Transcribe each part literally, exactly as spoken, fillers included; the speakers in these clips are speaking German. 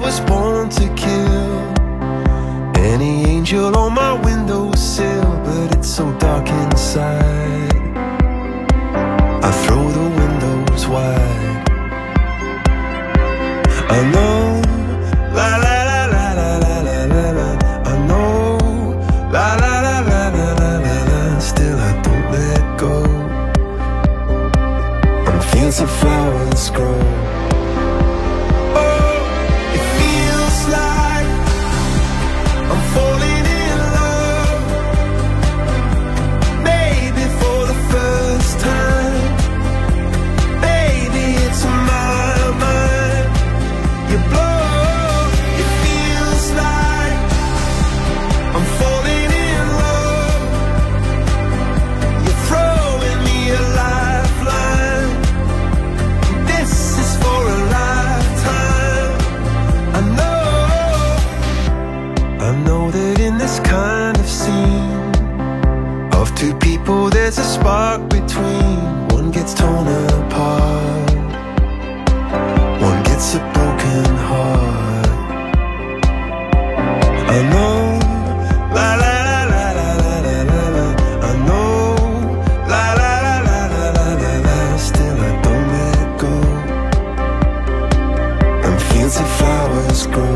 was born to kill. Any angel on my windowsill, but it's so dark inside. I throw the windows wide. I know, la la la la la la la la la. I know, la la la la la la la la. Still I don't let go. I'm fields of flowers grow. Oh, it feels like I'm falling in love. Maybe for the first time. Baby, it's in my mind. You blow, it feels like I'm falling in love. You're throwing me a lifeline. This is for a lifetime. I know, I know that in this kind of scene of two people there's a spark between. One gets torn apart, one gets a broken heart. I know, la la la la la la la la. I know, la la la la la la la la. Still I don't let go. And fields of flowers grow.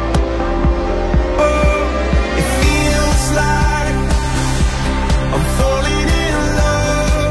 Oh, it feels like I'm falling in love.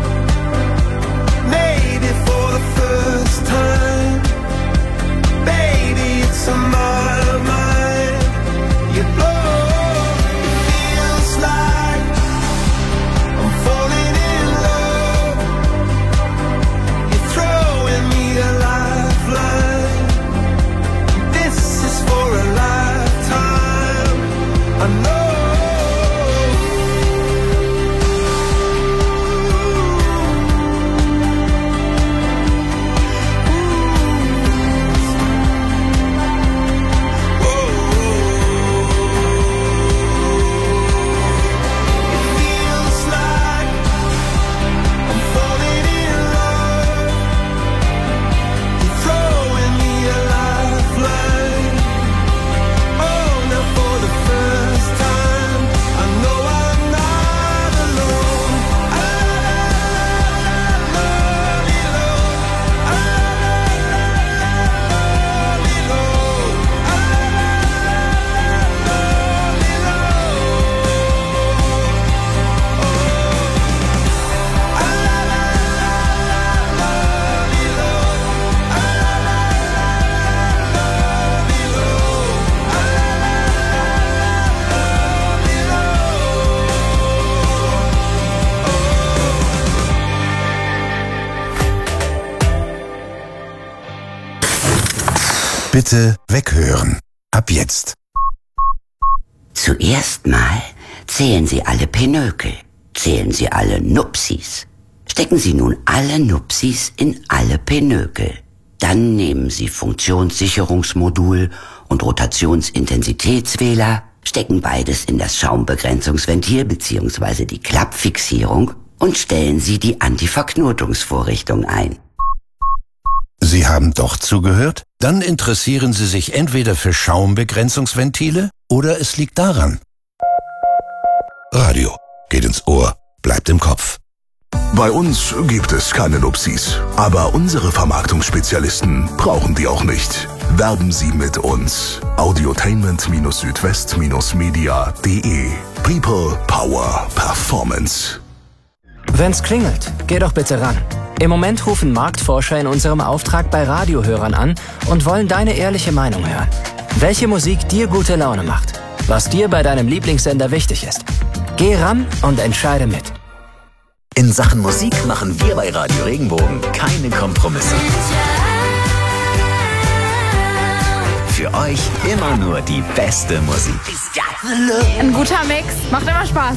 Maybe for the first time. Baby, it's in my mind. You blow, it feels like I'm falling in love. You're throwing me a lifeline. This is for a lifetime. I know. It feels like I'm falling in love. You're throwing me a lifeline. Oh, now for the first time, I know I'm not alone. I love you, Lord. I love you, Lord. I love you, Bitte weghören. Ab jetzt. Zuerst mal zählen Sie alle Pinökel, zählen Sie alle Nupsis. Stecken Sie nun alle Nupsis in alle Pinökel. Dann nehmen Sie Funktionssicherungsmodul und Rotationsintensitätswähler, stecken beides in das Schaumbegrenzungsventil bzw. die Klappfixierung und stellen Sie die Antiverknotungsvorrichtung ein. Sie haben doch zugehört? Dann interessieren Sie sich entweder für Schaumbegrenzungsventile oder es liegt daran. Radio geht ins Ohr, bleibt im Kopf. Bei uns gibt es keine Nupsis, aber unsere Vermarktungsspezialisten brauchen die auch nicht. Werben Sie mit uns. audiotainment-südwest-media punkt de. People, Power, Performance. Wenn's klingelt, geh doch bitte ran. Im Moment rufen Marktforscher in unserem Auftrag bei Radiohörern an und wollen deine ehrliche Meinung hören. Welche Musik dir gute Laune macht, was dir bei deinem Lieblingssender wichtig ist. Geh ran und entscheide mit. In Sachen Musik machen wir bei Radio Regenbogen keine Kompromisse. Für euch immer nur die beste Musik. Ein guter Mix, macht immer Spaß.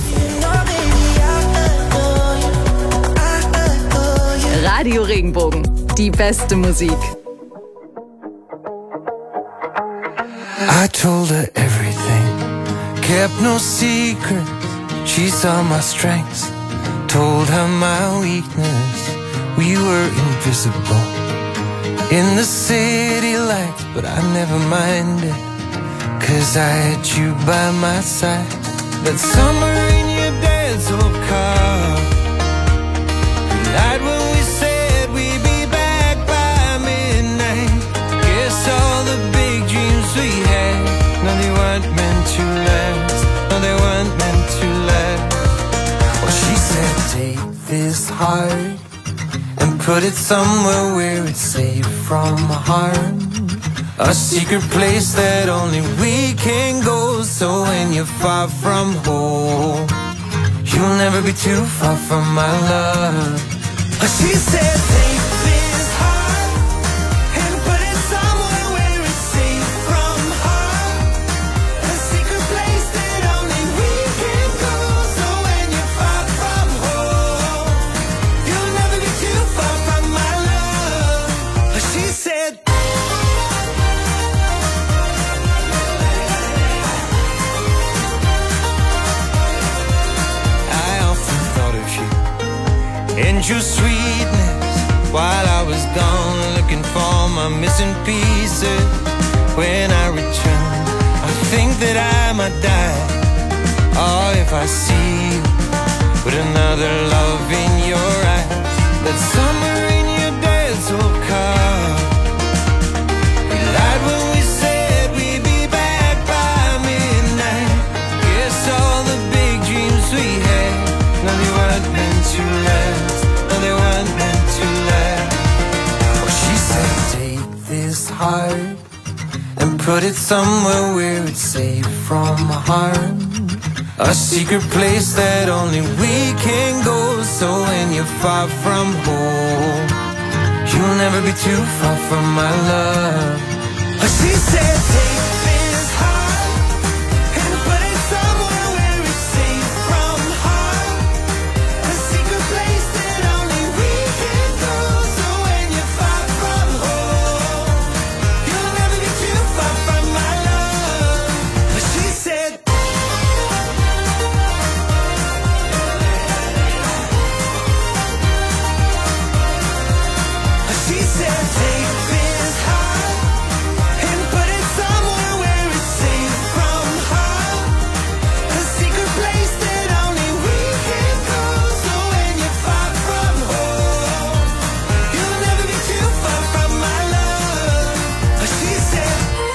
Radio Regenbogen, die beste Musik. I told her everything, kept no secrets. She saw my strengths, told her my weakness. We were invisible in the city liked, but I never minded, 'cause I had you by my side. That summer in your dad's old car, we lied when we said we'd be back by midnight. Guess all the big dreams we had, no, they weren't meant to last. No, they weren't meant to last. Well, she said, take this heart and put it somewhere where it's safe from harm, a secret place that only we can go. So when you're far from home, you'll never be too far from my love. She said, take this heart and put it somewhere where it's safe from harm, a secret place that only we can go. So when you're far from home, you'll never be too far from my love. She said, and your sweetness while I was gone, looking for my missing pieces. When I return, I think that I might die. Oh, if I see you with another love in your eyes. That summer in your dad's old car, we lied when we said we'd be back by midnight. Guess all the big dreams we had, no, they weren't meant to last. No, they weren't meant to last. Well, she said, take this heart and put it somewhere where it's safe from harm, a secret place that only we can go. So when you're far from home, you'll never be too far from my love. She said, take this heart and put it somewhere where it's safe from harm, a secret place that only we can go. So when you're far from home, you'll never be too far from my love. She said, she said, take this heart and put it somewhere where it's safe from harm, a secret place that only we can go. So when you're far from home, you'll never be too far from my love. She said,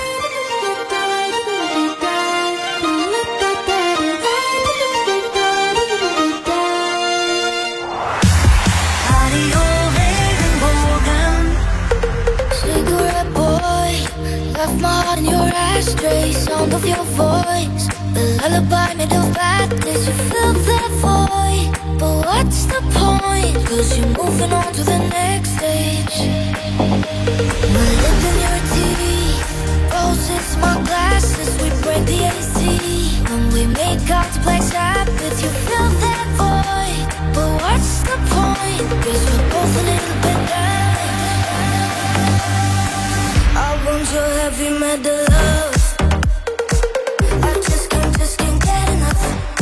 Radio Regenbogen. Cigarette boy, left my heart in your ashtray. Sound of your voice, the lullaby made of badness. You filled that void, but what's the point? 'Cause you're moving on to the next stage. My lip in your teeth, roses, my glasses. We break the A C when we make out to play Sabbath. You fill that void, but what's the point? 'Cause we're both a little bit down. I want your heavy metal love. I just can't, just can't get enough.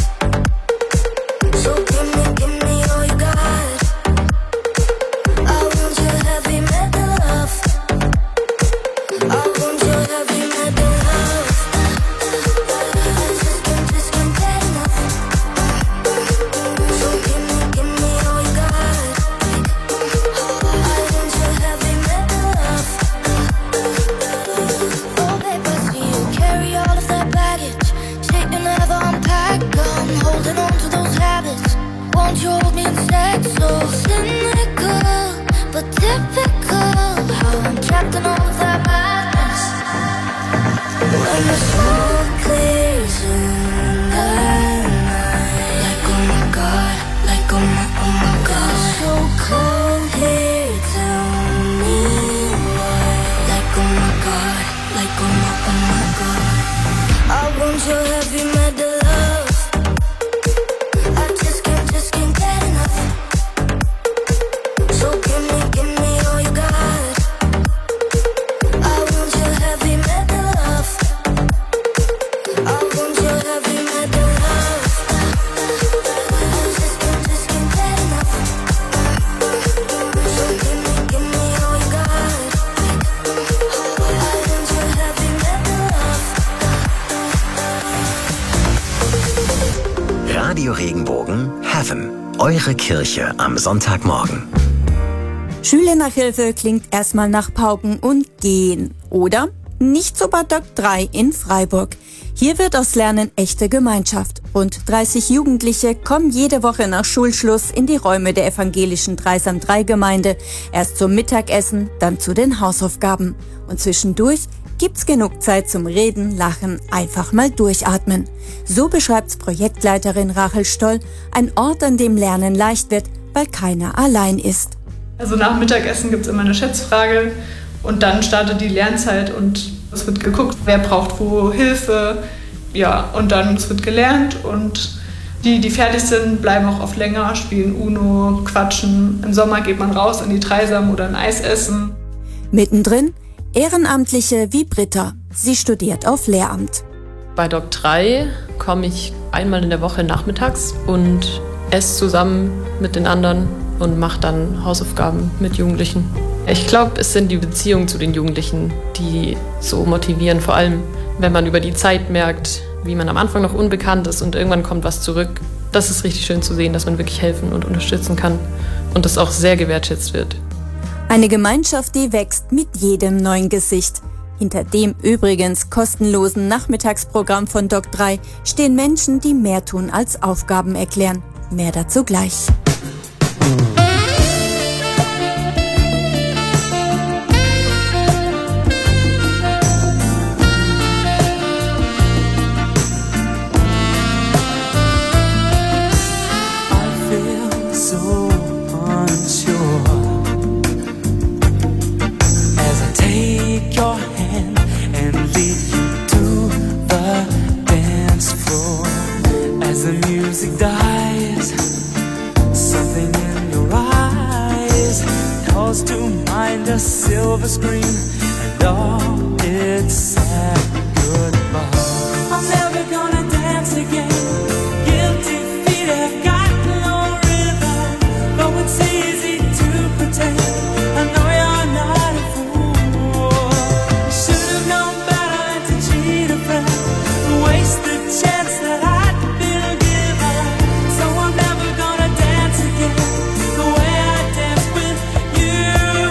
So give me, give me all you got. I want your heavy metal love. I want your heavy metal love. I just can't, just can't get enough. So give me, give me all you got. I want your heavy metal love. Oh baby, Radio Regenbogen Heaven. Eure Kirche am Sonntagmorgen. Schülernachhilfe klingt erstmal nach Pauken und Gehen, oder? Nicht so bei Doc drei in Freiburg. Hier wird aus Lernen echte Gemeinschaft. Rund dreißig Jugendliche kommen jede Woche nach Schulschluss in die Räume der evangelischen Dreisam drei Gemeinde. Erst zum Mittagessen, dann zu den Hausaufgaben. Und zwischendurch gibt's genug Zeit zum Reden, Lachen, einfach mal durchatmen. So beschreibt's Projektleiterin Rachel Stoll, ein Ort, an dem Lernen leicht wird, weil keiner allein ist. Also nach Mittagessen gibt's immer eine Schätzfrage und dann startet die Lernzeit und es wird geguckt, wer braucht wo Hilfe. Ja, und dann es wird gelernt und die, die fertig sind, bleiben auch oft länger, spielen Uno, quatschen. Im Sommer geht man raus in die Dreisam oder ein Eis essen. Mittendrin Ehrenamtliche wie Britta. Sie studiert auf Lehramt. Bei Doc drei komme ich einmal in der Woche nachmittags und esse zusammen mit den anderen und mache dann Hausaufgaben mit Jugendlichen. Ich glaube, es sind die Beziehungen zu den Jugendlichen, die so motivieren. Vor allem, wenn man über die Zeit merkt, wie man am Anfang noch unbekannt ist und irgendwann kommt was zurück. Das ist richtig schön zu sehen, dass man wirklich helfen und unterstützen kann und das auch sehr gewertschätzt wird. Eine Gemeinschaft, die wächst mit jedem neuen Gesicht. Hinter dem übrigens kostenlosen Nachmittagsprogramm von Doc drei stehen Menschen, die mehr tun als Aufgaben erklären. Mehr dazu gleich. A silver screen and all its sad goodbye. I'm never gonna dance again. Guilty feet have got no rhythm. Though it's easy to pretend, I know you're not a fool. Should have known better than to cheat a friend, waste the chance that I'd been given. So I'm never gonna dance again the way I danced with you.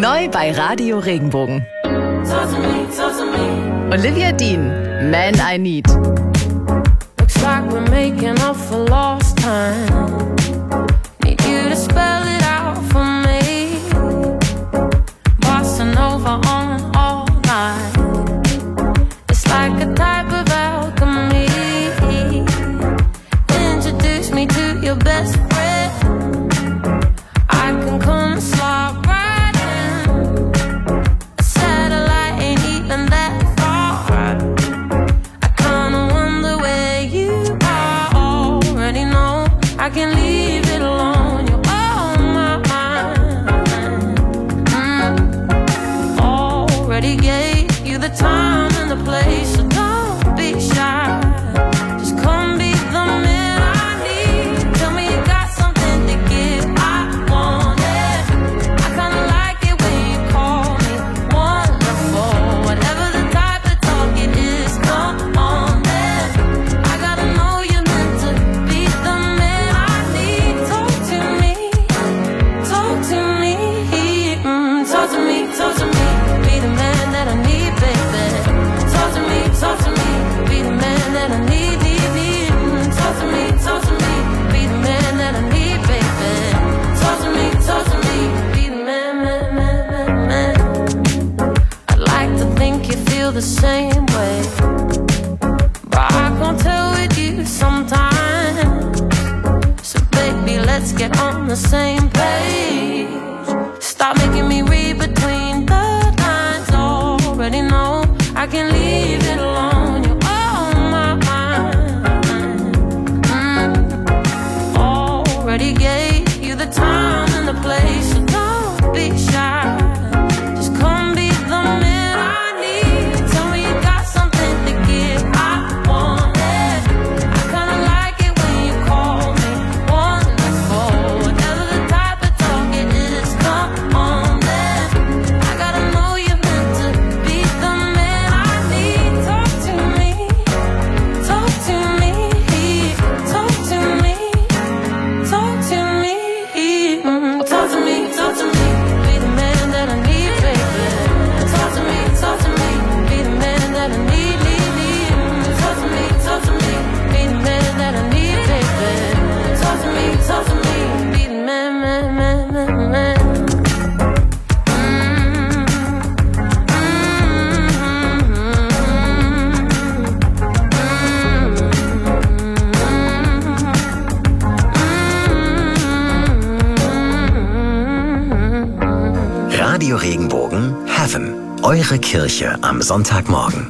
Neu bei Radio Regenbogen. Olivia Dean, Man I Need. Looks like we're making up for lost time. Need you to spell it out for me. Bossa Nova on all night. It's like a type of alchemy. Introduce me to your best friend. I can come and slide right in. A satellite ain't even that far. I kinda wonder where you are. Already know I can leave it alone. You're on my mind. Mm. Already gave you the time and the place, so don't be shy. Just come be the man I need. Tell me you got something to give. I want it. I kinda like it when you call me wonderful. Whatever the type of talk it is, come on then. I gotta know you're meant to be the man I need. Talk to me, talk to me, mm, talk to me, talk to me. Be the man that I need, baby. Talk to me, talk to me. Be the man that I need, need, need. Mm, talk to me, talk to me. Be the man that I need, baby. Talk to me, talk to me. Be the man, man, man, man, man. I'd like to think you feel the same way, but I can't tell with you sometimes. So baby, let's get on the same page. Stop making me read between the lines. Already know I can leave it alone. You're on my mind. Mm. Already gave you the time and the place, so don't be shy. Just come be the man I need. Tell me you got something to give. I want it. I kinda like it when you call me wonderful. Whatever the type of talk it is, come on then. I gotta know you're meant to be the man I need. Talk to me, talk to me, talk to me, talk to me, mm, talk to me, talk to me. Be the man that I need, baby. Talk to me, talk to me. Be the man that I need, need, need. Mm, talk to me, talk to me. Be the man that I need, baby. Talk to me, talk to me. Be the man, man, man, man, man. Radio Regenbogen Heaven. Eure Kirche am Sonntagmorgen.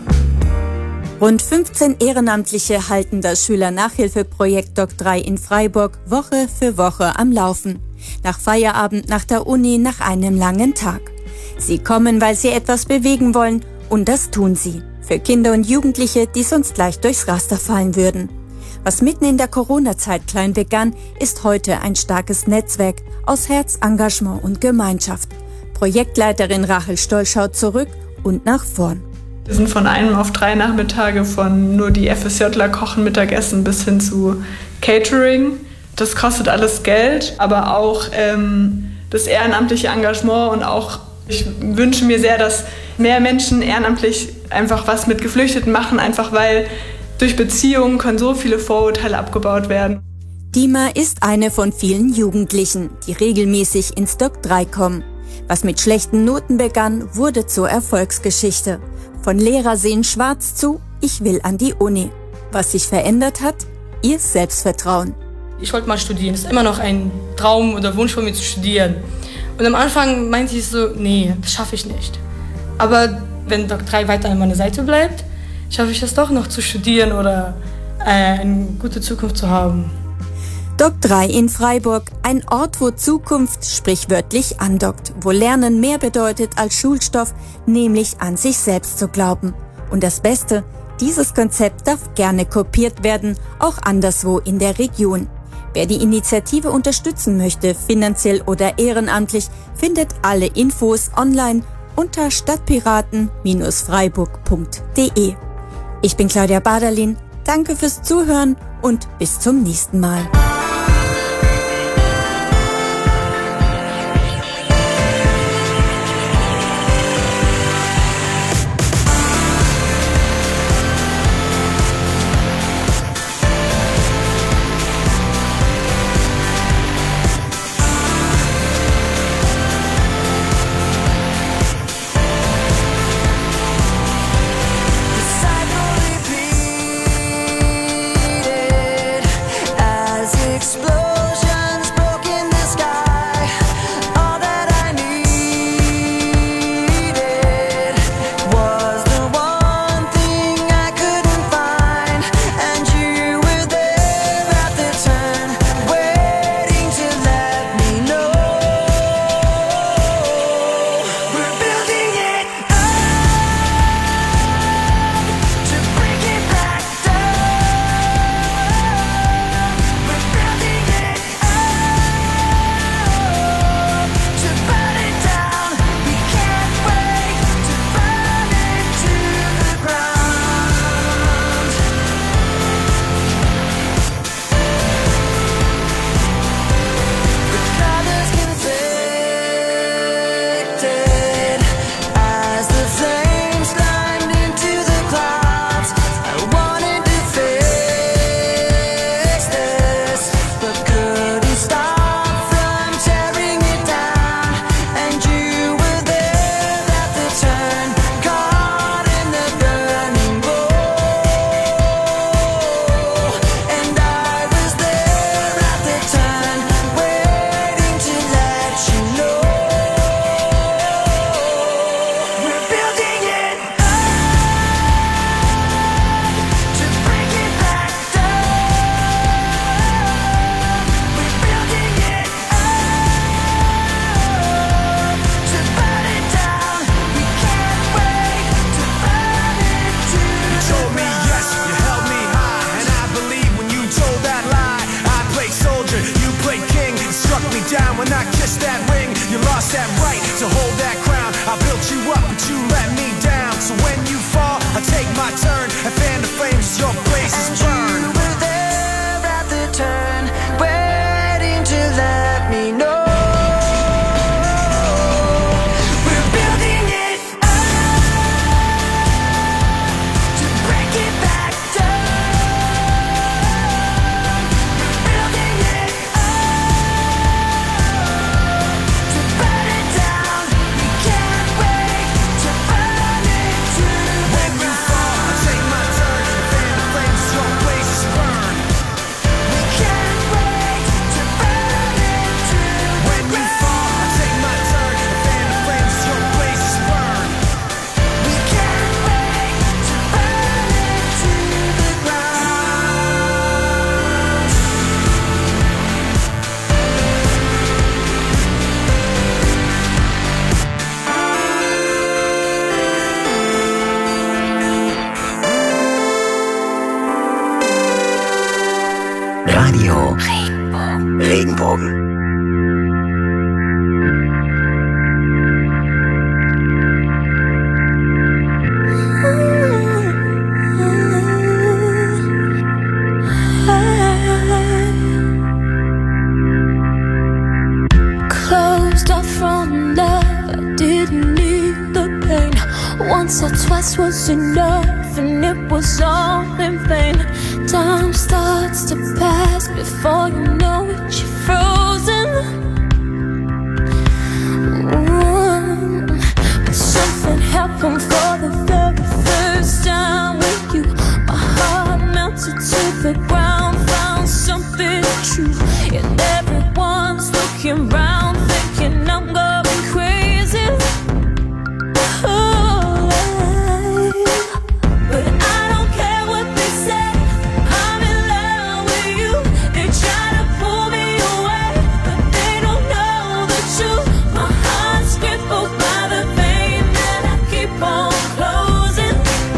Rund fünfzehn Ehrenamtliche halten das Schülernachhilfeprojekt Doc drei in Freiburg Woche für Woche am Laufen. Nach Feierabend, nach der Uni, nach einem langen Tag. Sie kommen, weil sie etwas bewegen wollen, und das tun sie. Für Kinder und Jugendliche, die sonst leicht durchs Raster fallen würden. Was mitten in der Corona-Zeit klein begann, ist heute ein starkes Netzwerk aus Herz, Engagement und Gemeinschaft. Projektleiterin Rachel Stoll schaut zurück und nach vorn. Wir sind von einem auf drei Nachmittage von nur die FSJler kochen Mittagessen bis hin zu Catering. Das kostet alles Geld, aber auch ähm, das ehrenamtliche Engagement, und auch ich wünsche mir sehr, dass mehr Menschen ehrenamtlich einfach was mit Geflüchteten machen, einfach weil durch Beziehungen können so viele Vorurteile abgebaut werden. Dima ist eine von vielen Jugendlichen, die regelmäßig ins Doc drei kommen. Was mit schlechten Noten begann, wurde zur Erfolgsgeschichte. Von Lehrer sehen schwarz zu, ich will an die Uni. Was sich verändert hat? Ihr Selbstvertrauen. Ich wollte mal studieren, das ist immer noch ein Traum oder Wunsch von mir zu studieren. Und am Anfang meinte ich so, nee, das schaffe ich nicht. Aber wenn Doc drei weiter an meiner Seite bleibt, schaffe ich es doch noch zu studieren oder äh, eine gute Zukunft zu haben. Doc drei in Freiburg, ein Ort, wo Zukunft sprichwörtlich andockt, wo Lernen mehr bedeutet als Schulstoff, nämlich an sich selbst zu glauben. Und das Beste, dieses Konzept darf gerne kopiert werden, auch anderswo in der Region. Wer die Initiative unterstützen möchte, finanziell oder ehrenamtlich, findet alle Infos online unter stadtpiraten Bindestrich freiburg punkt de. Ich bin Claudia Baderlin, danke fürs Zuhören und bis zum nächsten Mal. Radio Regenbogen. Regenbogen. Closed off from love, I didn't need the pain. Once or twice was enough, and it was all in vain. Time starts to pass before you know it, you're frozen. Ooh. But something happened for the very first time with you. My heart melted to the ground, found something true, and everyone's looking round, thinking I'm going crazy. Oh, but I don't care what they say. I'm in love with you. They try to pull me away, but they don't know the truth. My heart's crippled by the pain that I keep on closing.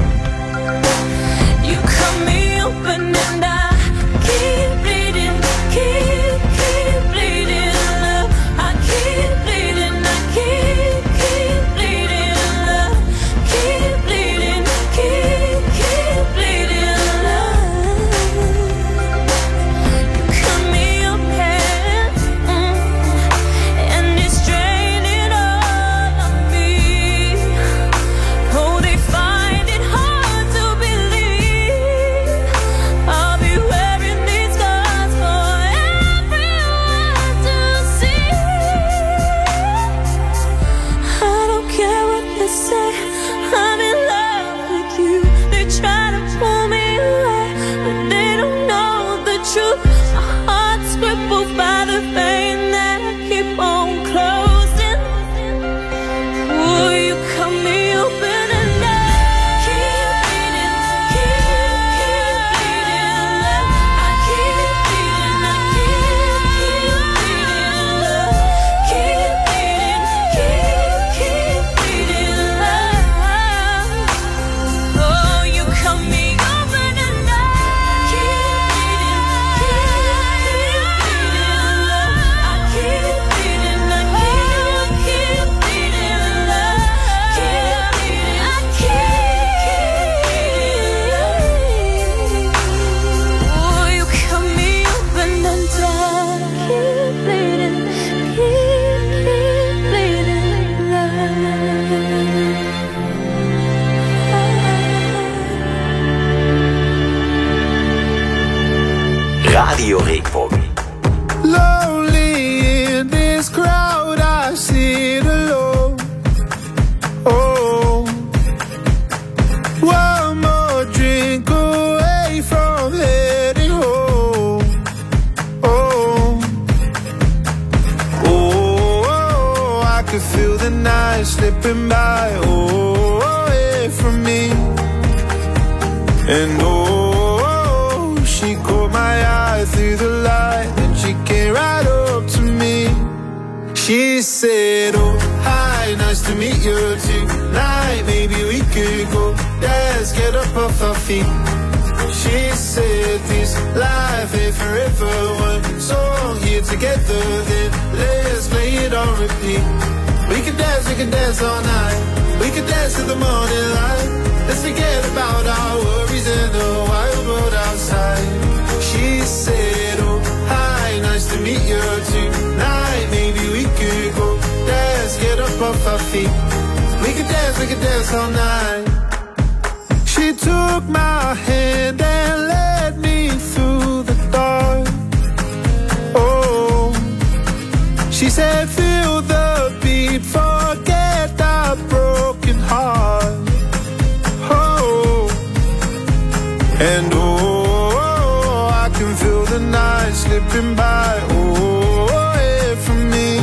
You cut me open and I keep bleeding, keep, keep bleeding. Love, I keep bleeding, I keep, keep bleeding. Love, keep bleeding, keep, keep bleeding. Love, you cut me open, mm, and it's draining all of me. Oh, they find it hard to believe I'll be wearing these scars for everyone to see. I don't care what they say, I'm in love with you. They try to pull me away, but they don't know the truth. My heart's crippled by the pain that I keep on closing. Ooh, you cut me open and I keep bleeding, keep, keep bleeding. Love, I keep bleeding, I keep, keep bleeding. Love, keep bleeding, keep, keep bleeding. Love, oh, you cut me open and I keep bleeding, keep, keep bleeding. Love, I keep bleeding, I keep, keep bleeding. Love, keep bleeding, I keep, keep. Oh, you cut me open and I keep bleeding, keep, keep bleeding. Radio Regenbogen. Lonely in this crowd, I sit alone. Oh, one more drink away from heading home. Oh, oh, I could feel the night slipping by. Oh, away from me. And oh, she caught my eye through the light, and she came right up to me. She said, oh, hi, nice to meet you tonight. Maybe we could go dance, get up off our feet. She said, this life ain't forever. One song here together, then let's play it on repeat. We can dance, we can dance all night. We can dance till the morning light. Let's forget about our worries and the wild world outside. She said, oh, hi, nice to meet you tonight. Maybe we could go dance, get up off our feet. We could dance, we could dance all night. She took my hand and led me through the dark. Oh, she said, feel the beat, forget our broken heart. Oh, and oh, I can feel the night slipping by. Oh, away from me.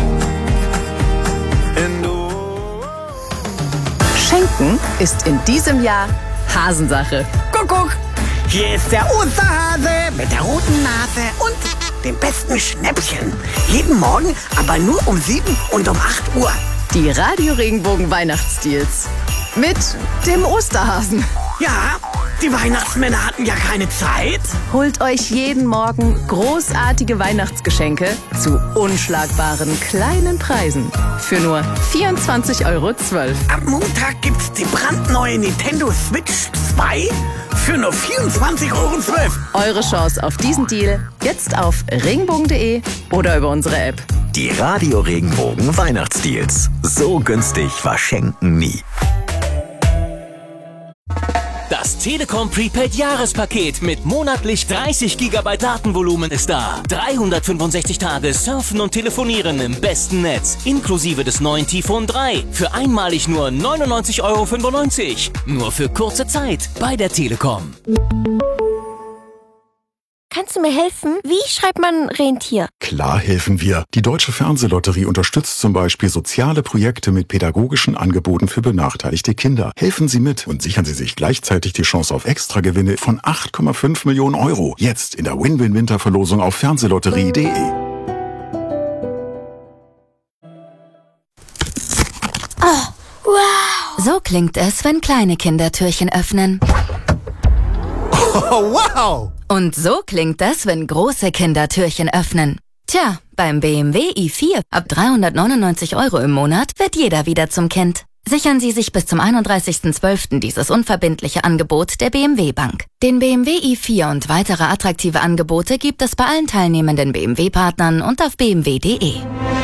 And oh. Schenken ist in diesem Jahr Hasensache. Kuckuck, hier ist der Osterhase mit der roten Nase und dem besten Schnäppchen. Jeden Morgen, aber nur um sieben und um acht Uhr. Die Radio Regenbogen Weihnachtsdeals. Mit dem Osterhasen. Ja, Die Weihnachtsmänner hatten ja keine Zeit. Holt euch jeden Morgen großartige Weihnachtsgeschenke zu unschlagbaren kleinen Preisen für nur vierundzwanzig Euro zwölf. Am Montag gibt's die brandneue Nintendo Switch zwei für nur vierundzwanzig Euro zwölf. Eure Chance auf diesen Deal jetzt auf regenbogen punkt de oder über unsere App. Die Radio Regenbogen Weihnachtsdeals. So günstig war Schenken nie. Das Telekom Prepaid Jahrespaket mit monatlich dreißig Gigabyte Datenvolumen ist da. dreihundertfünfundsechzig Tage surfen und telefonieren im besten Netz. Inklusive des neuen T-Phone drei. Für einmalig nur neunundneunzig Euro fünfundneunzig. Nur für kurze Zeit bei der Telekom. Kannst du mir helfen? Wie schreibt man Rentier? Klar helfen wir. Die Deutsche Fernsehlotterie unterstützt zum Beispiel soziale Projekte mit pädagogischen Angeboten für benachteiligte Kinder. Helfen Sie mit und sichern Sie sich gleichzeitig die Chance auf Extragewinne von acht Komma fünf Millionen Euro. Jetzt in der Win-Win-Winterverlosung auf fernsehlotterie punkt de. Oh, wow! So klingt es, wenn kleine Kinder Türchen öffnen. Oh, wow! Und so klingt das, wenn große Kinder Türchen öffnen. Tja, beim B M W i vier ab dreihundertneunundneunzig Euro im Monat wird jeder wieder zum Kind. Sichern Sie sich bis zum einunddreißigsten zwölften dieses unverbindliche Angebot der B M W Bank. Den B M W i vier und weitere attraktive Angebote gibt es bei allen teilnehmenden B M W-Partnern und auf b m w punkt de.